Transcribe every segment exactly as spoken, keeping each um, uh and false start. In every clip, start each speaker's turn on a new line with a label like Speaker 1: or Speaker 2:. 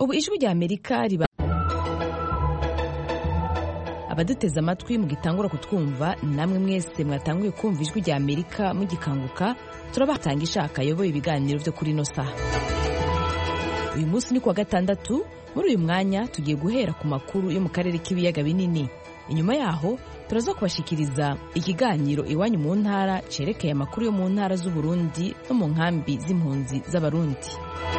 Speaker 1: ubu ijwi rya Amerika riba abaduteze amatwi mugitangura kutwumva namwe mwese mwatanguye kumva ijwi rya Amerika mugikanguka turabatanga ishaka yoboye ibiganiro byo kuri no saha. Uyu munsi ni kuwa gatandatu. Muri uyu mwanya tugiye guhera ku makuru yo mu karere k'ibiyaga binini. Inyuma yaho turaza kubashikiriza ikiganiro iwanyu mu ntara cerekeye amakuru yo mu ntara z'u Burundi no mu nkambi z'impunzi z'abarundi.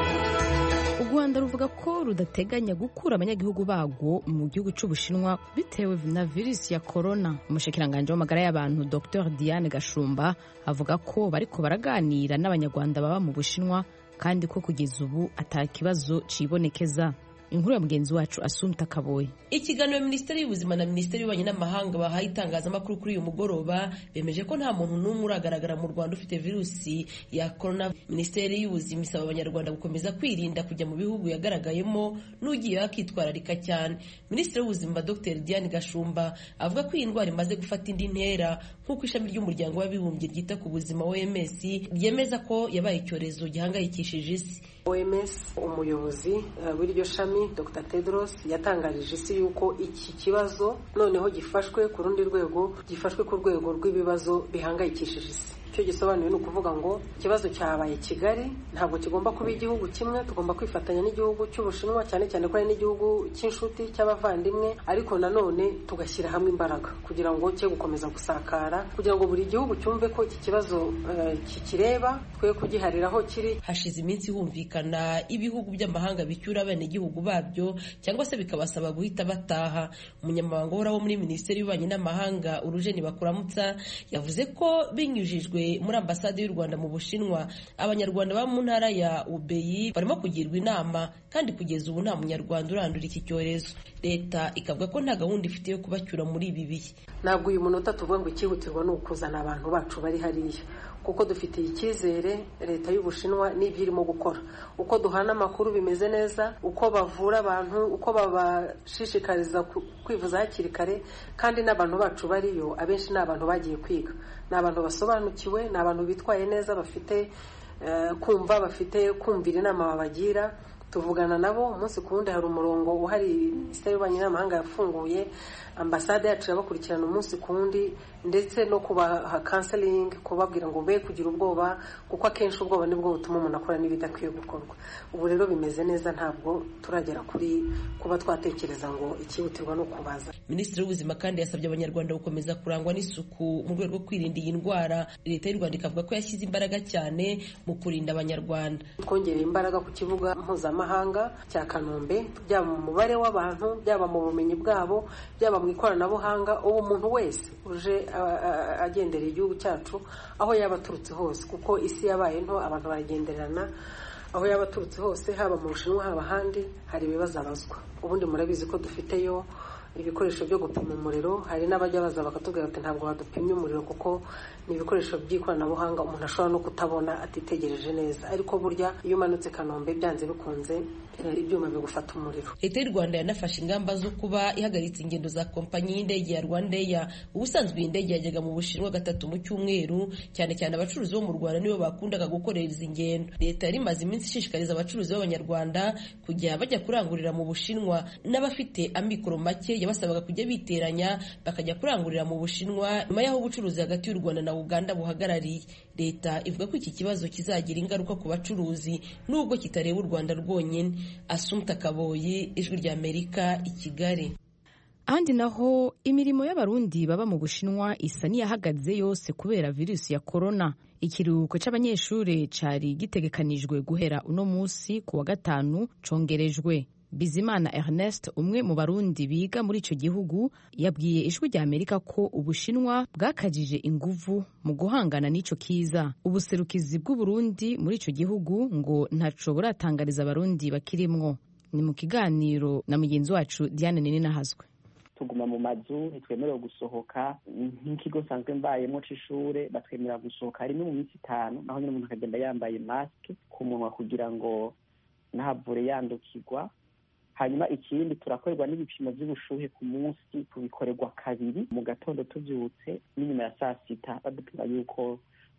Speaker 1: U Rwanda ruvuga ko rudateganya gukura abanyagihugu bagwo mu gihugu c'Ubushinwa bitewe na virusi ya corona. Umushikiranganje w'amagara y'abantu Docteur Diane Gashumba avuga ko bariko baraganira n'abanyarwanda baba mu Bushinwa kandi ko kugeza ubu atakibazo cibonekeza. Inkuru ya mugenzi wacu Asumta Kaboyi.
Speaker 2: Ikiganiro Minisiteri y'Ubuzima na Minisiteri y'Ububanyi n'Amahanga bahaye itangazamakuru kuri uyu mugoroba bemeje ko nta muntu n'umwe uragaragara mu Rwanda ufite virusi ya corona. Minisiteri y'Ubuzima isaba abanyarwanda gukomeza kwirinda kujya mu bihugu yagaragayemo n'ugiye akitwararika cyane. Minisitiri w'Ubuzima Dr Diane Gashumba avuga ko iyi ndwara imaze gufata indi ntera nk'uko ishami ry'umuryango w'abibumbye ryita ku buzima O M S ryemeza ko yabaye icyorezo gihangayikishije isi.
Speaker 3: O M S umuyobozi uh, w'iryo shami Doctor Tedros yatangarije isi yuko iki kibazo noneho gifashwe ku rundi rwego, gifashwe ku rwego rw'ibibazo bihangayikishije isi. Icyo gisobanuye ni ukuvuga ngo ikibazo cyabaye Kigali ntabwo kigomba kuba igihugu kimwe, tugomba kwifatanya n'igihugu cy'Ubushinwa cyane cyane ko ari n'igihugu cy'inshuti cy'abavandimwe, ariko nanone tugashyira hamwe imbaraga kugira ngo cye gukomeza gusakara, kugira ngo buri gihugu cyumve ko iki kibazo uh, kikireba, twe kugiharira aho kiri.
Speaker 2: Hashize iminsi humvikana ibihugu by'amahanga bicyura abene igihugu babyo cyangwa se bikabasaba guhita bataha. Umunyamabanga uhoraho muri Minisiteri y'Ububanyi n'Amahanga Urujeni Bakuramutsa yavuze ko binyujijwe muri ambasade y'u Rwanda mu Bushinwa abanyarwanda ba mu ntara ya Ubeyi barimo kugirwa inama, kandi kugeza ubu nta munyarwanda urandura iki cyorezo. Leta ikavuga ko nta gahunda ifite yo kubacyura muri ibi bihe.
Speaker 3: Ntabwo uyu munota tuvuga ngo ikihutirwa ni ukuzana abantu bacu bari hariya, kuko dufitiye icyizere leta y'Ubushinwa n'ibyo irimo gukora, uko duhana amakuru bimeze neza, uko bavura abantu, uko babashishikariza kwivuza hakiri kare, kandi n'abantu bacu bariyo abenshi ni abantu bagiye kwiga, ni abantu basobanukiwe, ni abantu bitwaye neza, bafite uh, kumva, bafite kumvira inama babagira. Tuvugana nabo umunsi ku wundi, hari umurongo uhari Minisiteri y'Ububanyi n'Amahanga yafunguye, ambasade yacu yabakurikirana umunsi ku wundi, ndetse no kubaha counseling, kubabwira ngo be kugira ubwoba, kuko akenshi ubwoba nibwo butuma umuntu akora n'ibidakwiye gukorwa. Ubu rero bimeze neza, ntabwo turagera kuri kuba twatekereza ngo ikihutirwa no kubaza.
Speaker 2: Minisitiri w'Ubuzima kandi yasabye abanyarwanda gukomeza kurangwa n'isuku mu rwego rwo kwirinda iyi ndwara. Leta y'u Rwanda ikavuga ko yashyize imbaraga cyane mu kurinda abanyarwanda.
Speaker 3: Twongereye imbaraga ku kibuga mpuzamahanga cya Kanombe, byaba mu mubare w'abantu, byaba mu bumenyi bwabo, byaba mu ikoranabuhanga. Ubu umuntu wese uje agendera igihugu cyacu aho yaba aturutse hose, kuko isi yabaye nto, abantu baragenderana aho yaba aturutse hose, haba mu Bushinwa haba ahandi, hari ibibazo abazwa. Ubundi murabizi ko dufiteyo ibikoresho byo gupima umuriro, hari n'abajya baza bakatubwira ati ntabwo badupimye umuriro kuko ni ibikoresho by'ikoranabuhanga umuntu ashobora no kutabona atitegereje neza, ariko burya iyo umanutse Kanombe byanze bikunze ibyuma bigufata umuriro.
Speaker 2: Leta y'u Rwanda yanafashe ingamba zo kuba ihagaritse ingendo za kompanyi y'indege ya Rwandair. Ubusanzwe iyi ndege yajyaga mu Bushinwa gatatu mu cyumweru, cyane cyane abacuruzi bo mu Rwanda nibo bakundaga gukorera izi ngendo. Leta yari imaze iminsi ishishikariza abacuruzi b'abanyarwanda kujya bajya kurangurira mu Bushinwa, n'abafite amikoro make yabasabaga kujya biteranya bakajya kurangurira mu Bushinwa, nyuma y'aho ubucuruzi hagati y'u Rwanda na Uganda buhagarariye. Leta ivuga ko iki kibazo kizagira ingaruka ku bacuruzi nubwo kitareba u Rwanda rwonyine. Asumta Kaboyi, Ijwi rya Amerika, i Kigali.
Speaker 1: Ahandi naho imirimo y'abarundi baba mu Bushinwa isa niyahagaze yose kubera virusi ya corona. Ikiruhuko c'abanyeshure cari gitegekanijwe guhera uno musi ku wa gatanu congerejwe. Bizimana Ernest, umwe mu barundi biga muri ico gihugu, yabwiye Ijwi rya Amerika ko Ubushinwa bwakajije inguvu mu guhangana n'ico kiza. Ubuserukizi bw'Uburundi muri ico gihugu ngo ntaco buratangariza abarundi bakirimwo. Ni mu kiganiro na mugenzi wacu Diane Ninahazwe.
Speaker 4: Tuguma mu mazu, ntitwemerewe gusohoka, nk'ikigo nsanzwe mbayemo c'ishure batwemerera gusohoka rimwe mu minsi itanu, naho nyine umuntu akagenda yambaye maske ku munwa kugira ngo ntahavure yandukirwa. Hanyuma ikindi turakorerwa n'ibipimo by'ubushuhe ku munsi, tubikorerwa kabiri, mu gatondo tubyutse n'inyuma ya saa sita badupima yuko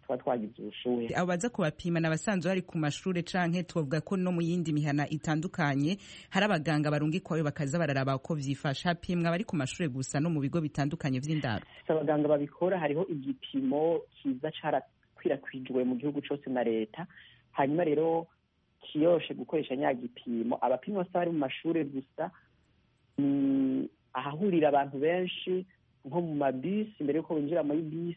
Speaker 4: tuba twagize ubushuhe.
Speaker 5: Abo baza kubapima n'abasanzwe bari ku mashure canke tuvuga ko no mu yindi mihana itandukanye hari abaganga barungikwayo bakaza bararaba uko vyifasha, hapimwa bari ku mashure gusa no mu bigo bitandukanye vy'indaro?
Speaker 4: Abaganga babikora, hariho igipimo kiza carakwirakwijwe mu gihugu cose na leta, hanyuma rero kiyoshe gukoresha nya gipimo. Abapimwa bari mu mashure gusa, ni ahahurira abantu benshi nko mu mabisi, mbere yuko winjira muri bisi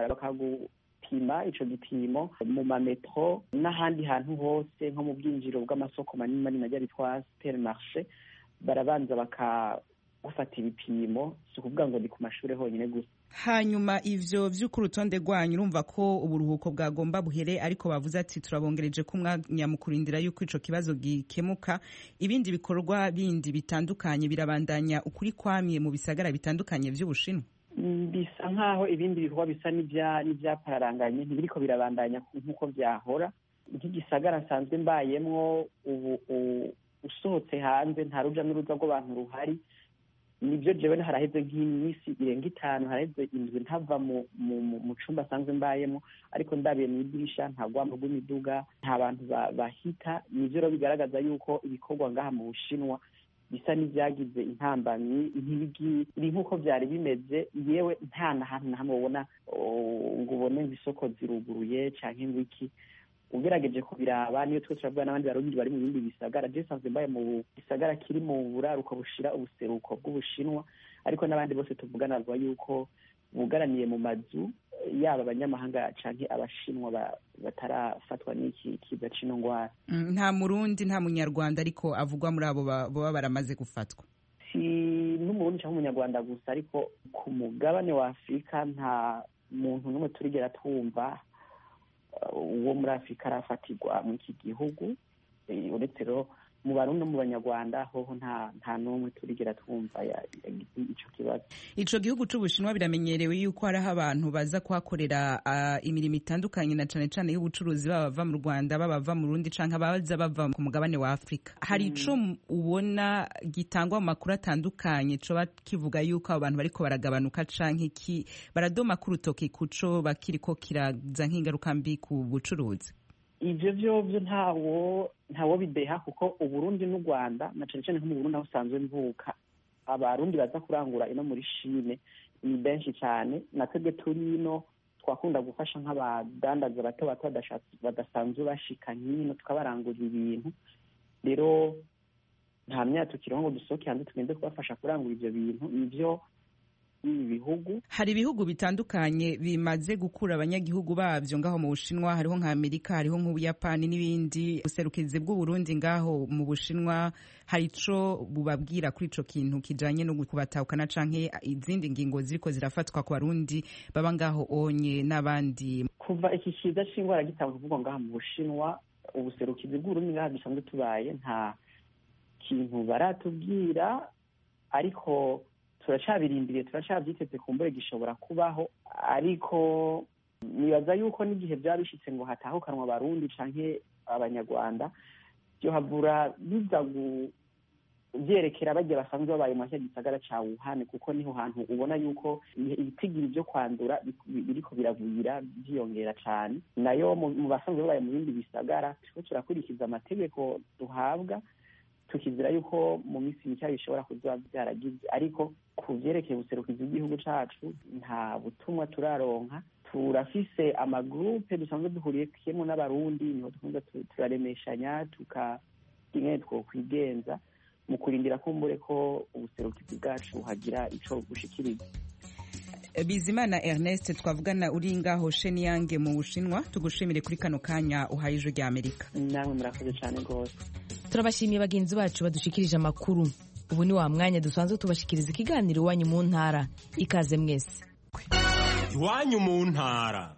Speaker 4: bakagupima ico gipimo, mu mametro n'ahandi hantu hose nko mu bwinjiro bw'amasoko manini manini ajya bitwa supermarché, barabanza bakagufata ibipimo. Si ukuvuga ngo ni ku mashure honyine gusa.
Speaker 5: Hanyuma ivyo vy'uko urutonde rwanyu urumva ko uburuhuko bwagomba buhere, ariko bavuze ati turabongereje ko umwanya mu kurindira yuko ico kibazo gikemuka. Ibindi bikorwa bindi bitandukanye birabandanya ukuri kwamye mu bisagara bitandukanye vy'Ubushinwa?
Speaker 4: Bisa nkaho ibindi bikorwa bisa n'ivyapararanganye ntibiriko birabandanya nk'uko vyahora. Nk'igisagara nsanzwe mbayemwo ubu usohotse hanze nta ruja n'uruza rw'abantu ruhari. Nivyo jewe haraheze nk'imisi irenga itanu, haraheze indwi ntava mu mu cumba asanzwe mbayemo, ariko ndabiye mw'idirisha nta rwamo rw'imiduga, nta bantu bahita. Nivyo rero bigaragaza yuko ibikorwa ngaha mu Bushinwa bisa n'ivyagize intambamyi, ntibiri nk'uko vyari bimeze. Yewe nta na hantu na hamwe ubona ngo ubone isoko ziruguruye canke ngwiki. Ugerageje kubiraba niyo twe turavuga n'abandi barundi bari mu bindi bisagara, je sanzwe mbaye mu bisagara kiri mu buraruko bushira ubuseruko bw'Ubushinwa, ariko n'abandi bose tuvugana rwa yuko bugaraniye mu mazu, yaba abanyamahanga canke abashinwa batarafatwa n'iki kiza c'ino ngwara.
Speaker 5: Nta murundi nta munyarwanda ariko avugwa muri abo baba baramaze gufatwa?
Speaker 4: Si n'umurundi canke umunyarwanda gusa, ariko ku mugabane wa Afurika nta muntu n'umwe turigera twumva uwo muri Afurika arafatirwa mu iki gihugu. Uretse rero mu Barundi no mu Banyarwanda hoho nta nta n'umwe turigera twumva ico kibazo.
Speaker 5: Ico gihugu c'Ubushinwa biramenyerewe yuko hariho abantu baza kuhakorera uh, imirimo itandukanye na cane cane y'ubucuruzi, baba bava mu Rwanda, baba bava mu Burundi canke baza bava ku mugabane wa Afurika. Hari ico mm. ubona gitangwa mu makuru atandukanye coba kivuga yuko abo bantu bariko baragabanuka canke ki baradoma ku rutoki kuco bakiriko kiraza nk'ingaruka mbi ku bucuruzi?
Speaker 4: Ivyo vyovyo ntawo ntawo bideha, kuko Uburundi n'u Rwanda na cane cane nko mu Burundi aho usanzwe mvuka, abarundi baza kurangura ino muri Chine ni benshi cane. Na twebwe turi ino twakunda gufasha nk'abadandaza bato bato badasanzwe bashika nk'ino tukabarangurira ibintu. Rero nta myaka tukiriho ngo dusohoke hanze tugende kubafasha kurangura ivyo bintu. Nivyo ibihugu
Speaker 5: hari ibihugu bitandukanye bimaze gukura abanyagihugu bavyo ngaho mu Bushinwa, hariho nka Amerika, hariho nk'Ubuyapani n'ibindi. Userukizi bw'u Burundi ngaho mu Bushinwa hari ico bubabwira kuri ico kintu kijanye no kubatahukana canke izindi ngingo ziriko zirafatwa ku Barundi baba ngaho onye n'abandi?
Speaker 4: Kuva iki kiza c'ingwara gitangwa kuvugwa ngaho mu Bushinwa, ubuserukizi bw'u Burundi ngaho dusanzwe tubaye nta kintu baratubwira, ariko turacabirindiriye, turacavyiteze kumbure gishobora kubaho. Ariko nibaza yuko n'igihe byaba bishitse ngo hatahukanwa Abarundi canke Abanyarwanda, byo havura biza vyerekera bagiye basanzwe babaye mu gisagara ca Wuhan, kuko niho hantu ubona yuko ibitigiri vyo kwandura biriko biravuyira vyiyongera cane. Nayo mu basanzwe babaye mu bindi bisagara turiko turakurikiza amategeko duhabwa, tukizira yuko mu minsi mike bishobora kuzoba byaragize. Ariko ku vyerekeye ubuserukizi bw'igihugu cacu nta butumwa turaronka. Turafise amagrupe dusanzwe duhuriyemo n'Abarundi, niho dukunze turaremeshanya tukingene twokwigenza mu kurindira kumbure ko ubuserukizi bwacu hagira ico gushikiriza.
Speaker 5: Bizimana Ernest twavugana uri ngaho Shenyang mu Bushinwa, tugushimire kuri kano kanya uhaye ijwi rya Amerika.
Speaker 4: Namwe murakoze cyane gose.
Speaker 1: Turabashimiye bagenzi bacu badushikirije amakuru. Ubu ni wa mwanya dusanzwe tubashikiriza ikiganiro Iwanyu mu Ntara. Ikaze mwese.
Speaker 6: Iwanyu mu Ntara.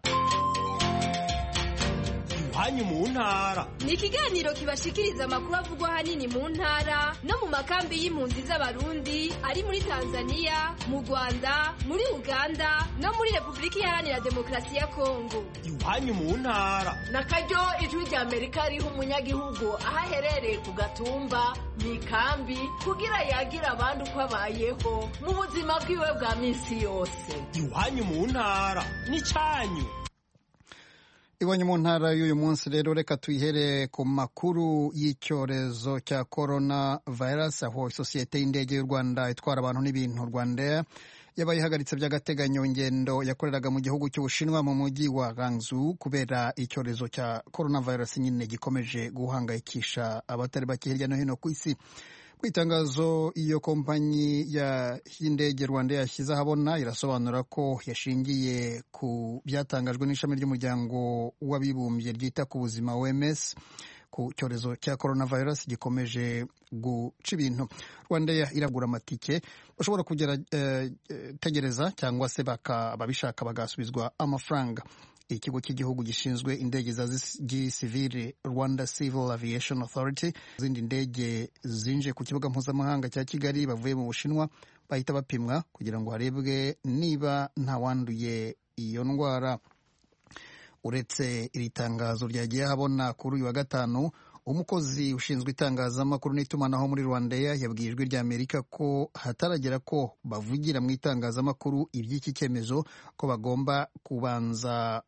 Speaker 6: Iwanyu mu Ntara
Speaker 7: ni ikiganiro kibashikiriza amakuru avugwa hanini mu ntara no mu makambi y'impunzi z'Abarundi ari muri Tanzania, mu Rwanda, muri Uganda no muri Republika Iharanira Demokarasi ya Kongo.
Speaker 6: Iwanyu mu Ntara
Speaker 8: na karyo ijwi rya Amerika riho umunyagihugu aho aherereye ku gatumba mu ikambi kugira yagira abandi uko abayeho mu buzima bwiwe bwa minsi yose.
Speaker 6: Iwanyu mu Ntara ni canyu.
Speaker 9: Iwanyu mu ntara y'uyu munsi rero reka tuyihere ku makuru y'icyorezo cya corona virus, aho isosiyete y'indege y'u Rwanda itwara abantu n'ibintu Rwandair yabaye ihagaritse by'agateganyo ingendo yakoreraga mu gihugu cy'Ubushinwa mu mujyi wa Guangzhou kubera icyorezo cya corona virus nyine gikomeje guhangayikisha abatari bake hirya no hino ku isi. Mu itangazo iyo kompanyi y'indege Rwandair yashyize ahabona irasobanura ko yashingiye ku byatangajwe n'ishami ry'umuryango w'abibumbye ryita ku buzima O M S ku cyorezo cya coronavirus gikomeje guca ibintu. Rwandair iragura amatike bashobora kugera eh, tegereza cyangwa se babishaka bagasubizwa amafaranga. Ikigo cy'igihugu gishinzwe indege za gisivile Rwanda Civil Aviation Authority zindi ndege zinje ku kibuga mpuzamahanga cya Kigali bavuye mu Bushinwa bahita bapimwa kugira ngo harebwe niba nta wanduye iyo ndwara. Uretse iri tangazo ryagiye habona kuri uyu wa gatanu, umukozi ushinzwe itangazamakuru n'itumanaho muri Rwandair yabwiye Ijwi ry'Amerika ko hataragera ko bavugira mu itangazamakuru iby'iki cyemezo, ko bagomba kubanza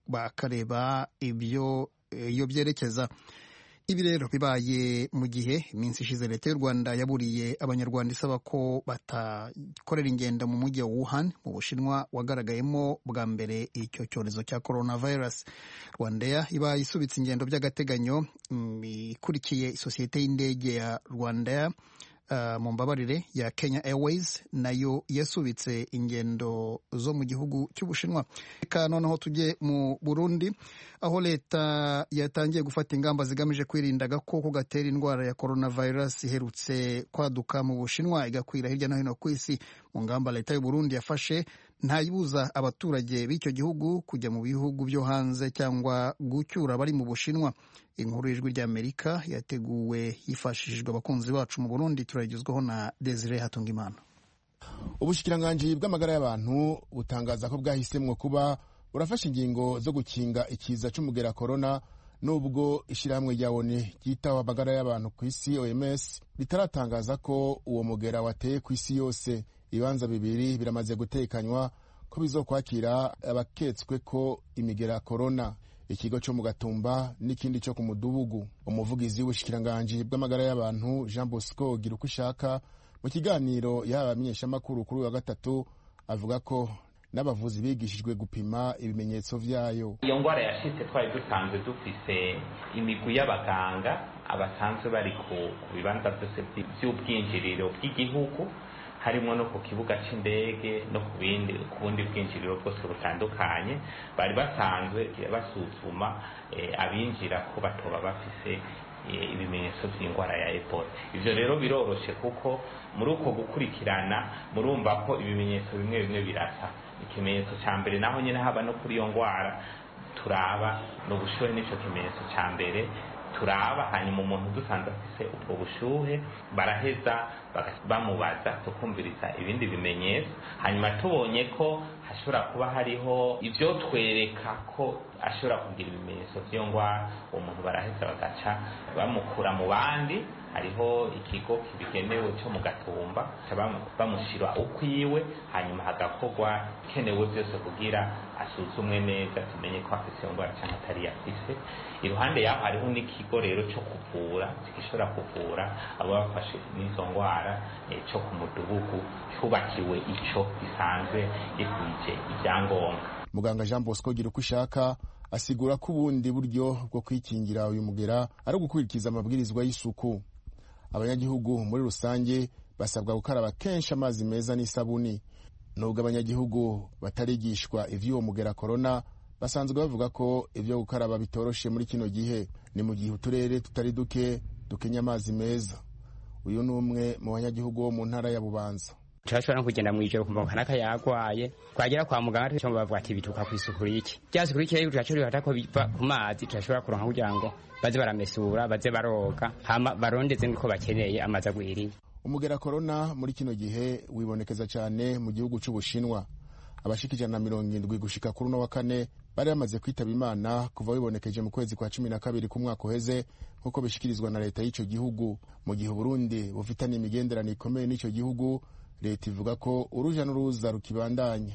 Speaker 9: bakareba ibyo iyo byerekeza. Ibi rero bibaye mu gihe iminsi ishize leta y'u Rwanda yaburiye abanyarwanda isaba ko batakorera ingendo mu mujyi wa Wuhan mu Bushinwa wagaragayemo bwa mbere icyo cyorezo cya coronavirus. Rwandair iba isubitse ingendo by'agateganyo ikurikiye isosiyete y'indege ya Rwandair Uh, mu mbabarire ya Kenya Airways nayo yasubitse ingendo zo mu gihugu cy'Ubushinwa. Reka noneho tujye mu Burundi, aho leta yatangiye gufata ingamba zigamije kwirinda agakoko gatera indwara ya coronavirus iherutse kwaduka mu Bushinwa igakwira hirya no hino ku isi. Mu ngamba leta y'u Burundi yafashe, ntayibuza abaturage b'icyo gihugu kujya mu bihugu byo hanze cyangwa gucyura abari mu Bushinwa. Inkuru y'Ijwi ry'Amerika yateguwe hifashishijwe abakunzi bacu mu Burundi, turagezwaho na Desire Hatungimana.
Speaker 10: Ubushikiranganji bw'amagara y'abantu butangaza ko bwahisemwo kuba burafasha ingingo zo gukinga ikiza c'umugera corona, nubwo ishirahamwe rya O N U ryitaho amagara y'abantu ku isi O M S ritaratangaza ko uwo mugera wateye ku isi yose. Ibibanza bibiri biramaze gutekanywa ko bizokwakira abaketswe ko imigera corona, ikigo cyo mu Gatumba n'ikindi cyo ku Mudubugu. Umuvugizi w'ubushikiranganji bw'amagara y'abantu Jean Bosco Girukushaka mu kiganiro y'abamenyesha makuru kuri wa gatatu avuga ko n'abavuzi bigishijwe gupima ibimenyetso vyayo.
Speaker 11: Iyo ngwara yashitse twari dusanzwe dufise imigwi y'abaganga abasanzwe bari ku bibanza byose by'ubwinjiriro bw'igihugu, harimo no ku kibuga c'indege no ku bindi kubundi bwinjiriro bwose butandukanye. Bari basanzwe basuzuma e, abinjira ko batoba bafise e, ibimenyetso by'ingwara ya Ebola. Ivyo rero biroroshe kuko muri uko gukurikirana murumva ko ibimenyetso bimwe bimwe birasa. Ikimenyetso ca mbere naho nyene haba no kuri iyo ngwara turaba no bushuhe, nico kimenyetso ca mbere turaba. Hanyuma umuntu dusanze afise ubwo bushuhe baraheza bamubaza tukumviriza ibindi bimenyetso, hanyuma tubonye ko hashobora kuba hariho ivyo twereka ko ashobora kugira ibimenyetso vy'iyo ngwara, uwo muntu baraheza bagaca bamukura mu bandi. Hariho ikigo kibigenewe cyo mu Gatumba bamushira ukwiwe, hanyuma hagakorwa kenewe byose kugira asuzumwe neza tumenye ko afise ngwara cyangwa atari afise. Iruhande yaho hariho n'ikigo rero cyo kuvura, gishobora kuvura abo bafashe n'izo ngwara e, cyo ku Mudubugu cyubakiwe ico gisanzwe gikwije ibyangombwa.
Speaker 10: Muganga Jean Bosco Girukushaka asigura ko ubundi buryo bwo kwikingira uyu mugera ari ugukurikiza amabwirizwa y'isuku. Abanyagihugu muri rusange basabwa gukaraba kenshi amazi meza n'isabuni. Nubwo abanyagihugu batarigishwa ivy'uwo mugera corona, basanzwe bavuga ko ivyo gukaraba bitoroshe muri kino gihe. Ni mu gihe uturere tutari duke dukenya amazi meza. Uyu ni umwe mu banyagihugu bo mu ntara ya Bubanza.
Speaker 12: Turashobora no kugenda mwijoro kumva kanaka yagwaye, twagera kwa muganga cyo bavuga ati bituka ku isuku iki. Byase kuri cyo turashobora hata ko biva ku mazi, turashobora kuronka kugira ngo baze baramesura, baze baroga, hama barondeze niko bakeneye amaza gwiri.
Speaker 10: Umugera corona muri kino gihe wibonekeza cyane mu gihugu cy'Ubushinwa. Abashikije na mirongo indwi gushika kuri no wa kane bari bamaze kwitaba Imana kuva wibonekeje mu kwezi kwa cumi na kabiri ku mwaka uheze, nkuko bishikirizwa na leta y'ico gihugu. Mu gihe Burundi bufitanye imigenderanire ikomeye n'ico gihugu, leta ivuga ko uruja n'uruza rukibandanya.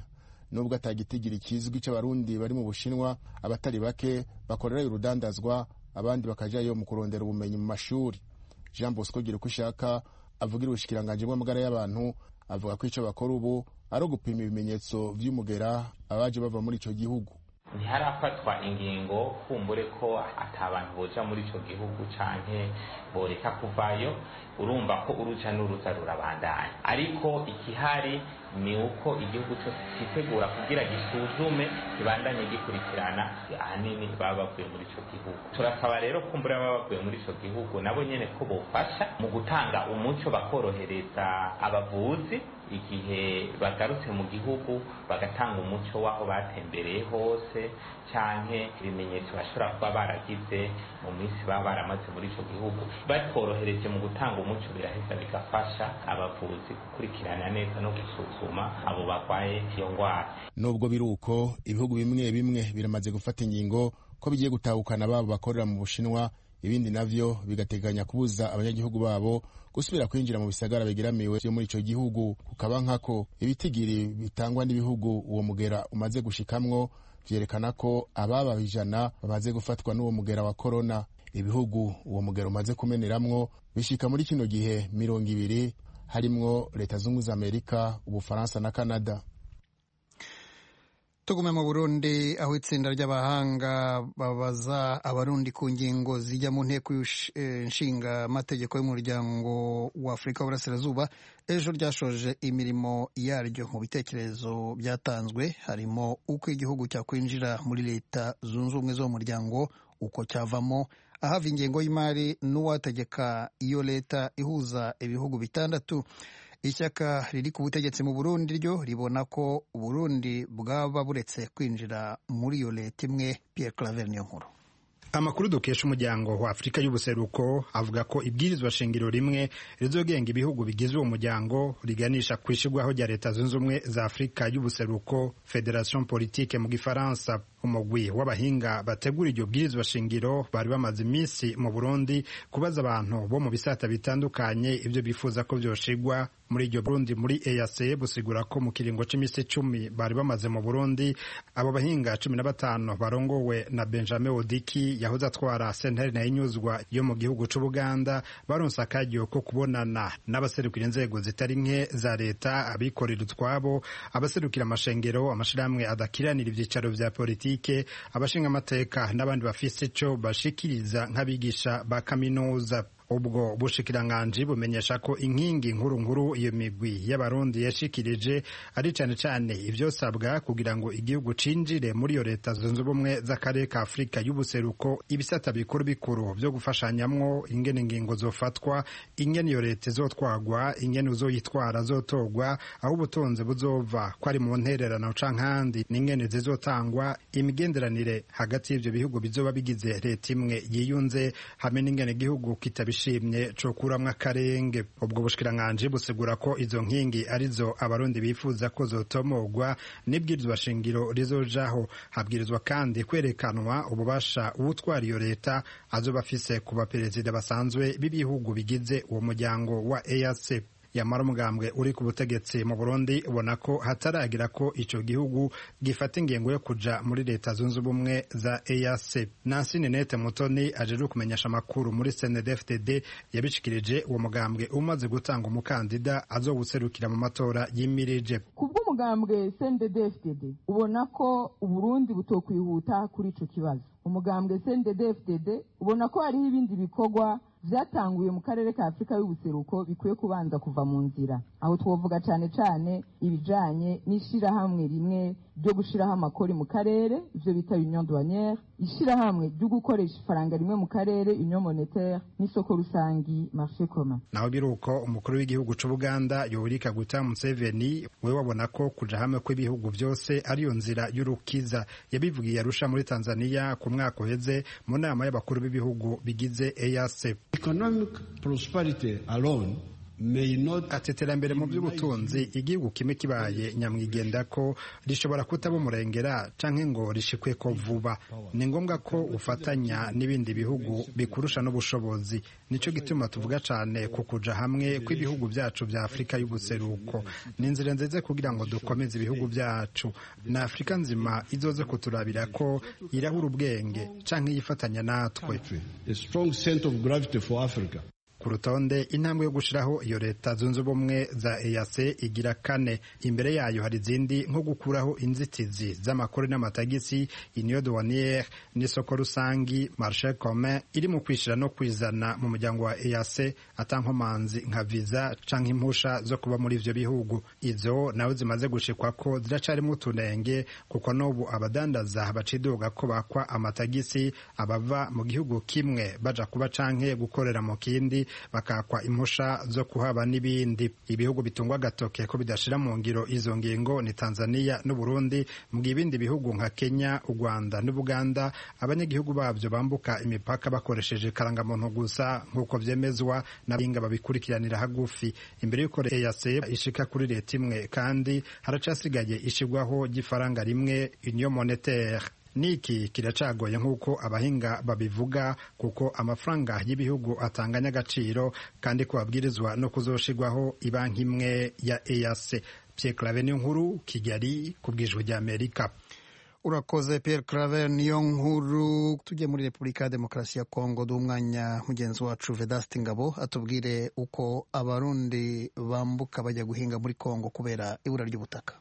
Speaker 10: nubwo atagitigiri kizwi c'abarundi bari mu Bushinwa, abatari bake bakorerayo urudandazwa, abandi bakajayo mu kurondera ubumenyi mu mashuri. Jean Bosco Girikushaka avugira ubushikiranganji bw'amagara y'abantu avuga ko ico bakora ubu ari ugupima ibimenyetso vy'umugera abaje bava muri ico gihugu.
Speaker 11: Ntiharafatwa ingingo kumbure ko atabantu boja muri ico gihugu canke boreka kuvayo, urumva ko uruja n'uruza rurabandanya. Ariko ikihari ni uko igihugu cyose kitegura kugira gisuzume kibandanye gikurikirana ahanini baba bavuye muri ico gihugu. Turasaba rero kumbura baba bavuye muri ico gihugu nabo nyene ko bofasha mu gutanga umuco, bakorohereza abavuzi igihe bagarutse mu gihugu, bagatanga umuco w'aho batembereye hose canke ibimenyetso bashobora kuba baragize mu minsi baba baramaze muri ico gihugu. Batworohereje mu gutanga umuco, biraheza bigafasha abavuzi gukurikirana neza no gusuzuma abo barwaye iyo ndwara.
Speaker 10: Nubwo biruko, ibihugu bimwe bimwe biramaze gufata ingingo ko bigiye gutahukana babo bakorera mu Bushinwa, ibindi navyo bigateganya kubuza abanyagihugu babo gusubira kwinjira mu bisagara bigiramiwe byo muri ico gihugu. Kukaba nkako ibitigiri bitangwa n'ibihugu uwo mugera umaze gushikamwo vyerekana ko ababa bijana bamaze gufatwa n'uwo mugera wa corona. Ibihugu uwo mugera umaze kumeneramwo bishika muri kino gihe mirongo ibiri, harimwo Leta Zunze za Amerika, Ubufaransa na Canada.
Speaker 9: Tugume mu Burundi, aho itsinda ry'abahanga babaza abarundi ku ngingo zijya mu nteko nshinga amategeko y'umuryango wa Afurika y'Uburasirazuba ejo ryashoje imirimo yaryo. Mu bitekerezo byatanzwe harimo uko igihugu cyakwinjira muri Leta Zunze Ubumwe zo mu muryango, uko cyavamo, ahava ingengo y'imari n'uwategeka iyo leta ihuza ibihugu bitandatu. Ishyaka riri ku butegetsi mu Burundi ryo ribona ko Burundi bwaba buretse kwinjira muri iyo leta imwe. Pierre Claver Niyonkuru.
Speaker 13: Amakuru dukesha umuryango wa Afurika y'Ubuseruko avuga ko ibwirizwa shingiro rimwe rizogenga ibihugu bigize uwo muryango riganisha kwishirwaho rya Leta Zunze Ubumwe za Afurika y'Ubuseruko, Federation Politique mu Gifaransa. Umugwi w'abahinga bategura iryo bwirizwa shingiro bari bamaze iminsi mu Burundi kubaza abantu bo mu bisata bitandukanye ibyo bifuza ko vyoshigwa muri iryo Burundi. Muri E A C busigura ko mu kiringo c'imisi cumi bari bamaze mu Burundi, abo bahinga cumi na batanu barongowe na Benjamin Odiki yahoze atwara sentare na inyuzwa yo mu gihugu c'Ubuganda baronse akaryo ko kubonana n'abaserukira inzego zitari nke za leta, abikorera utwabo, abaserukira amashengero, amashirahamwe adakiranira ivyicaro vya politike, abashinga amateka n'abandi bafise ico bashikiriza nk'abigisha ba kaminuza. Ubwo bushikiranganji bumenyesha ko inkingi nkuru nkuru iyo migwi y'abarundi yashikirije ari cane cane ivyosabwa kugira ngo igihugu cinjire muri iyo Leta Zunze Ubumwe z'akarere ka Afurika y'Ubuseruko, ibisata bikuru bikuru vyo gufashanyamwo, ingene ingingo zofatwa, ingene iyo leta izotwagwa, ingene uzoyitwara zotorwa, aho ubutunzi buzova ko ari mu ntererano canke ahandi, n'ingene zizotangwa, imigenderanire hagati y'ivyo bihugu bizoba bigize leta imwe yiyunze, hamwe n'ingene igihugu kitabi shimye cyo kuramwa akarenge. Ubwo bushikiranganje busigura ko izo nkingi arizo abarundi bifuza ko zotomogwa n'ibwirizwa shingiro rizojaho. Habwirizwa kandi kwerekanwa ububasha ubutwara iyo leta azoba afise ku baperezida basanzwe b'ibihugu bigize uwo muryango wa E A C. Yamara umugambwe uri ku butegetsi mu Burundi ubona ko hataragira ko ico gihugu gifata ingengo yo kuja muri Leta Zunze Ubumwe za E A C. Nancy Ninette Mutoni ajeje kumenyesha amakuru muri C N D D F D yabishikirije uwo mugambwe umaze gutanga umukandida azoguserukira mu matora yimirije.
Speaker 14: Kubwo umugambwe C N D D F D ubona ko Uburundi butokwihuta kuri ico kibazo. Umugambwe C N D D F D ubona ko hari ibindi bikorwa vyatanguye mu karere ka Afurika y'Ubuseruko bikwiye kubanza kuva mu nzira. Aho twovuga cane cane ibijanye n'ishirahamwe rimwe ryo gushiraho amakori mu karere, ivyo bita Union douanière, ishirahamwe ryo gukoresha ifaranga rimwe mu karere, Union monétaire, n'isoko rusangi, marché commun.
Speaker 13: Naho biruko umukuru w'igihugu c'Ubuganda Yoweri Kaguta Museveni we wabona ko kuja hamwe kw'ibihugu vyose ariyo nzira y'urukiza. Yabivugiye Arusha muri Tanzania ku mwaka uheze mu nama y'abakuru b'ibihugu bigize E A C.
Speaker 15: Economic prosperity alone
Speaker 13: ati iterambere mu by'ubutunzi igihugu kimwe kibaye nyamwigenda ko rishobora kutaba umurengera canke ngo rishikwe ko vuba. Ni ngombwa ko ufatanya n'ibindi bihugu bikurusha n'ubushobozi. Nico gituma tuvuga cane ku kuja hamwe kw'ibihugu byacu vya Afrika y'ubuseruko. Ni inzira nziza kugira ngo dukomeze ibihugu byacu na Afrika nzima izoze kuturabira ko irahura ubwenge canke yifatanya natwe. Ku rutonde intambwe yo gushiraho iyo leta zunze ubumwe za E A C igira kane. Imbere yayo hari izindi nko gukuraho inzitizi z'amakori n'amatagisi, union douanière n'isoko rusangi, marché commun iri mu kwishira no kwizana mu muryango wa E A C atankomanzi nka visa canke impusha zo kuba muri ivyo bihugu. Izo nawe zimaze gushikwa ko ziracari mu tunenge kuko n'ubu abadandaza bacidoga ko bakwa amatagisi abava mu gihugu kimwe baja kuba canke gukorera mu kindi bakakwa impusha zo kuhaba n'ibindi. Ibihugu bitungwa gatoke ko bidashira mu ngiro izo ngingo ni Tanzania n'u Burundi, mu ibindi bihugu nka Kenya, u Rwanda n'Ubuganda abanyagihugu babyo bambuka imipaka bakoresheje karangamuntu gusa nk'uko vyemezwa n'abinga babikurikiranira hagufi. Imbere y'uko E A C ishika kuri leta imwe kandi haracasigaye ishigwaho gifaranga rimwe union monétaire. Niki kiracagoye nk'uko abahinga babivuga kuko amafaranga y'ibihugu atanganya agaciro kandi ko babwirizwa no kuzoshigwaho ibanki imwe ya E A C. Pierre Claver niyo nkuru, Kigali ku bw'ijwi ry'Amerika.
Speaker 9: Urakoze Pierre Claver niyo nkuru. Tujye muri Repubulika ya Demokarasi ya Kongo, dumwanya mugenzi wacu Vedaste Ngabo atubwire uko abarundi bambuka bajya guhinga muri Kongo kubera ibura ry'ubutaka.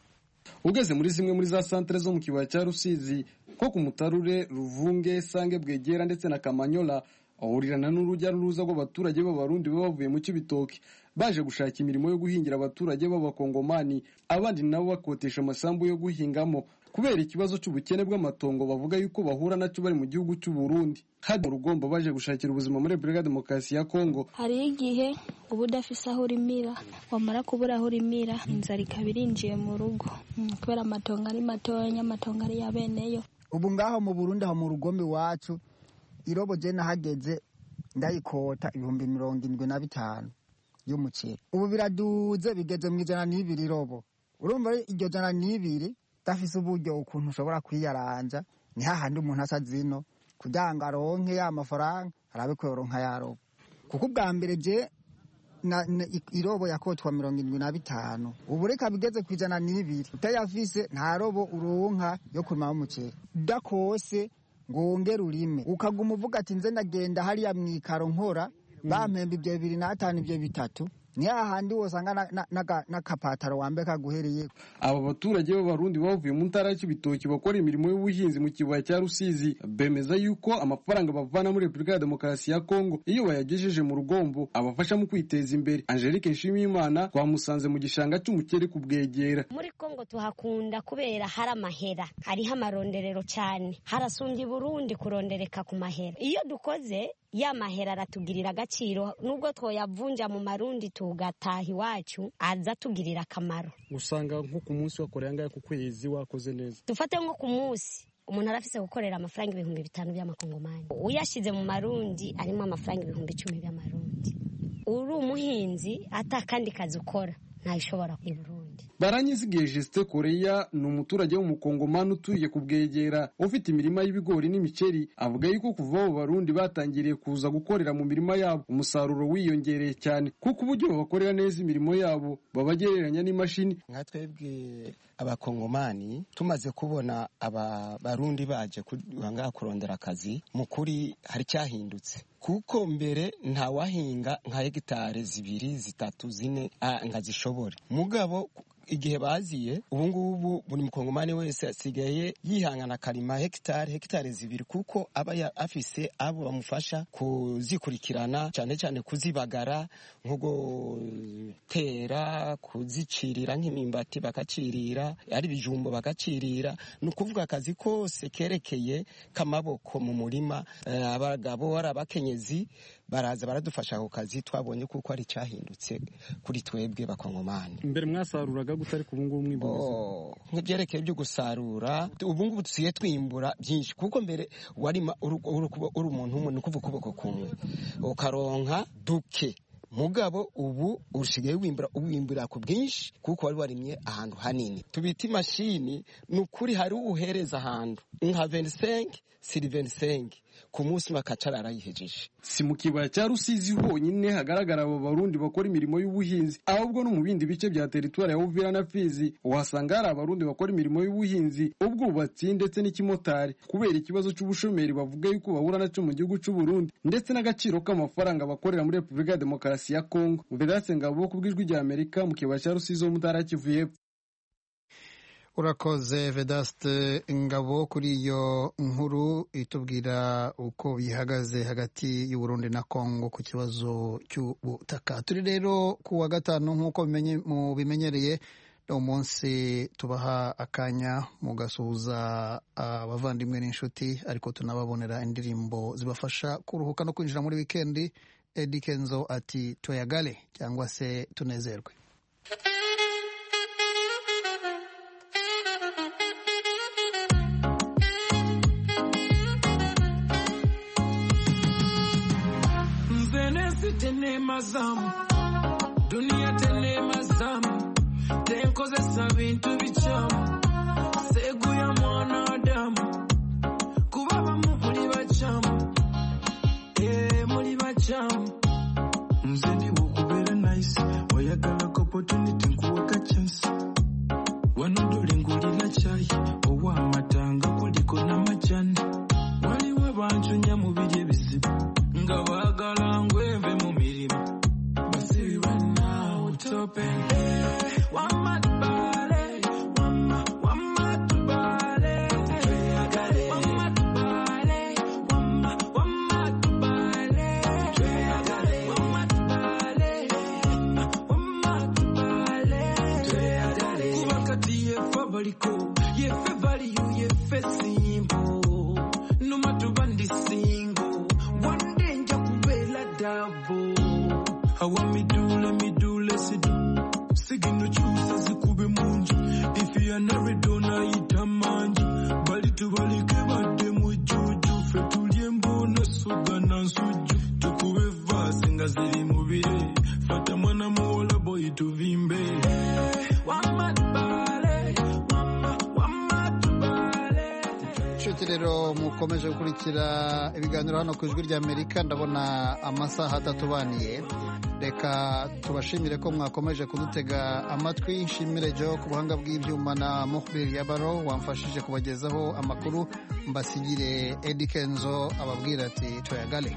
Speaker 15: Ugeze muri zimwe muri za santere zo mu kibaya cya Rusizi nko ku Mutarure, Ruvunge, Sange, Bwegera ndetse na Kamanyola ahurirana n'urujya n'uruza rw'abaturage b'abarundi baba bavuye mu Cibitoke baje gushaka imirimo yo guhingira abaturage b'abakongomani, abandi nabo bakotesha amasambu yo guhingamo kubera ikibazo cy'ubukene bw'amatongo bavuga yuko bahura nacyo bari mu gihugu cy'u Burundi. Hadi Rugomba baje gushakira ubuzima muri Repubulika ya Demokarasi ya Kongo.
Speaker 16: Hari igihe ubu udafise aho urimira, wamara kubura aho urimira inzara ikaba irinjiye mu rugo kubera amatongo ari matoya, amatongo ari yabeneyo.
Speaker 17: Ubu ngaho mu Burundi aho mu Rugombe wacu irobo je nahageze ndayikota ibihumbi mirongo indwi na bitanu y'umuceri. Ubu biraduze bigeze mu ijana n'ibiri irobo. Urumva iryo jana n'ibiri dafise uburyo ukuntu ushobora kwiyaranja ni hahandi umuntu asa zino kugira ngo aronke ya mafaranga arabe ko yoronka yarobo. Kuko ubwa mbere je na, na irobo yakotwa mirongo indwi na bitanu ubu reka bigeze ku ijana n'ibiri. Utayafise nta robo uronka yo kurima umuceri. Dakose ngongera urime ukaguma uvuga ati nze ndagenda hariya mwikaro nkora bampemba ibyo bibiri n'atanu ibyo bitatu ni hahandi wosanga n'akapataro wambe kaguhereye.
Speaker 15: Aba baturage b'abarundi bavuye mu ntara y'Ibitoki bakora imirimo y'ubuhinzi mu kibaya cya Rusizi bemeza yuko amafaranga bavana muri Repubulika ya Demokarasi ya Kongo iyo bayagejeje mu Rugombo abafasha mu kwiteza imbere. Angelique Nshimiyimana twamusanze mu gishanga cy'umukere ku Bwegera.
Speaker 18: Muri Kongo tuhakunda kubera hari amahera, hariho amaronderero cyane, harasumbye Burundi kurondereka ku mahera. Iyo dukoze ya mahera aratugirira agaciro nubwo twoyavunja mu marundi tugataha iwacu aza tugirira akamaro.
Speaker 15: Usanga nko ku munsi wakoreye angahe ku kwezi wakoze neza?
Speaker 18: Dufate nko ku munsi umuntu arafise gukorera amafaranga ibihumbi bitanu by'amakongomani, uyashize mu marundi arimo amafaranga ibihumbi icumi by'amarundi. Uri umuhinzi atakandi kazi ukora ntashobora ku Burundi.
Speaker 15: Baranyizigiye Justin Korea ni umuturage w'umukongomani utuye ku Bwegera ufite imirima y'ibigori n'imiceri. Avuga yuko kuva abo Barundi batangiriye kuza gukorera mu mirima yabo umusaruro wiyongereye cyane kuko uburyo babakorera neza imirimo yabo babagereranya n'imashini.
Speaker 19: Nka twebwe abakongomani tumaze kubona aba Barundi baje kuhanga kurondera akazi, mu kuri hari cyahindutse kuko mbere nta wahinga nka hegitare zibiri zitatu zine ngazishobore. Mugabo igihe baziye ubu ngubu buri mukongomani wese asigaye yihangana karima hegitare hegitare zibiri kuko aba afise abo bamufasha kuzikurikirana cyane cyane kuzibagara nko gutera kuzicirira nk'imimbati bakacirira ari bijumbo bakacirira. Ni ukuvuga akazi kose kerekeye kamaboko mu murima. Abagabo ari abakenyezi baraza baradufasha ako kazi twabonye kuko ari cyahindutse kuri twebwe bakongomani.
Speaker 15: Mbere mwasaruraga gutari ku bungu mwimbuza
Speaker 19: oh, nk'ibyerekeye byo gusarura ubu ngubu tusiye twimbura byinshi kuko mbere warima uri umuntu umwe nukuvuga kuboko kumwe ukaronka duke mugabo ubu ushigaye wimbura uwimbura ku bwinshi kuko wari warimye ahantu hanini. Tubita imashini nukuri hari uhereza ahantu nka vingt-cinq sur vingt-cinq ku munsi makacara arayihejeje.
Speaker 15: Si mu kibaya cya Rusizi honyine hagaragara abo barundi bakora imirimo y'ubuhinzi, ahubwo no mu bindi bice bya teritwari ya Uvira na Fizi uhasanga hari abarundi bakora imirimo y'ubuhinzi, ubwubatsi ndetse n'ikimotari kubera ikibazo cy'ubushomeri bavuga yuko bahura nacyo mu gihugu cy'u Burundi ndetse n'agaciro k'amafaranga bakorera muri Repubulika ya Demokarasi ya Kongo. Vedaste Ngabo ku bw'ijwi rya Amerika mu kibaya cya Rusizi mu ntara ya Kivu y'Epfo.
Speaker 9: Urakoze Vedaste Ngabo kuri iyo nkuru itubwira uko bihagaze hagati y'u Burundi na Kongo ku kibazo cy'ubutaka. Turi rero ku wa gatanu nk'uko mu bimenyereye umunsi tubaha akanya mugasuhuza abavandimwe n'inshuti, ariko tunababonera indirimbo zibafasha kuruhuka no kwinjira muri wikendi. Eddy Kenzo ati tuyagale cyangwa se tunezerwe.
Speaker 20: Tene mazamu dunia tene mazamu tenkozesa bintu bicamu segu ya mwanadamu kubaba muri bacamu eh muri bacamu mzeni wukubera nice wayagala opportunity nkuwaka chance wanodolingulira chai owa matanga kuliko na machani waliwe abantu nyamubiri bizibu ngabagala ngweve mu mirimo basi bana utope wamatbale wama wamatbale tuyagale wamatbale wama wamatbale tuyagale wamatbale wamatbale tuyagale kubakati ye fabaliko ye fevaliyu ye fesimbo numatubandi singo one day njakubela dabo hawa midule midule sidu sigino chusa zikube munju ifi ya naredona itamanju bali tubalike bade mujuju fetulie mbona suga na nsuju tukube vasi nga ziri mubire fata mwana muola boy tuvimbe wamatbale wama wamatbale.
Speaker 9: Nshuti rero mukomeje gukurikira ibiganiro hano ku ijwi rya Amerika, ndabona amasaha atatubaniye. Reka tubashimire ko mwakomeje kudutega amatwi. Nshimire Jo ku buhanga bw'ibyuma na Mukhbir Yabaro wamfashije kubagezaho amakuru. Mbasigire Eddy Kenzo ababwira ati tuyagale.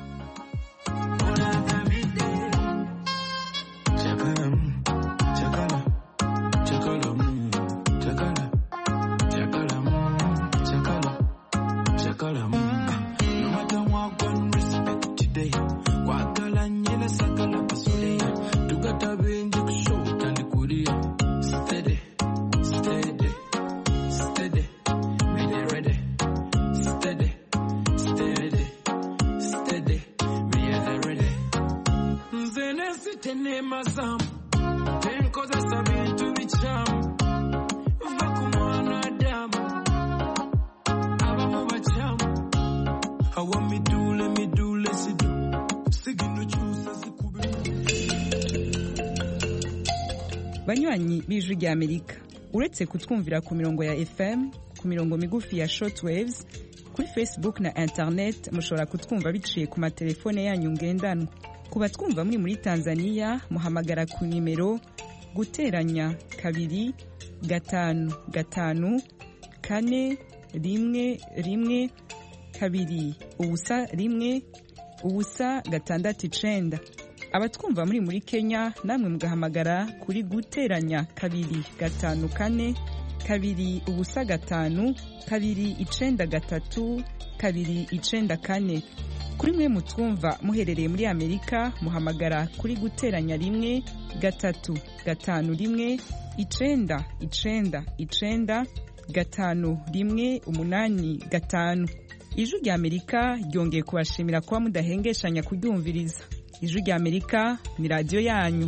Speaker 5: Banywanyi b'ijwi rya Amerika, uretse kutwumvira ku mirongo ya F M, ku mirongo migufi ya shortwaves, kuri Facebook na internet mushobora kutwumva biciye ku matelefone yanyu ngendanwa. Ku batwumva muri muri Tanzania muhamagara ku nimero guteranya kabiri gatanu gatanu kane rimwe rimwe kabiri ubusa rimwe ubusa gatandatu icenda. Abatwumva muri muri Kenya namwe mugahamagara kuri guteranya kabiri gatanu kane kabiri ubusa gatanu kabiri icenda gatatu kabiri icenda kane. Kuri mwe mutwumva muherereye muri Amerika muhamagara kuri guteranya rimwe gatatu gatanu rimwe icenda icenda icenda gatanu rimwe umunani gatanu. Ijwi rya Amerika ryongeye kubashimira kuba mudahengeshanya kuryumviriza. Ijwi rya Amerika ni radio yanyu.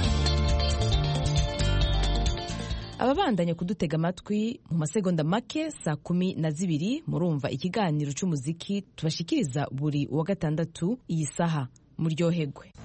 Speaker 1: Ababandanya kudutega amatwi mu masegonda make saa kumi na zibiri murumva ikiganiro cy'umuziki tubashikiriza buri wa gatandatu iyi saha. Muryoherwe.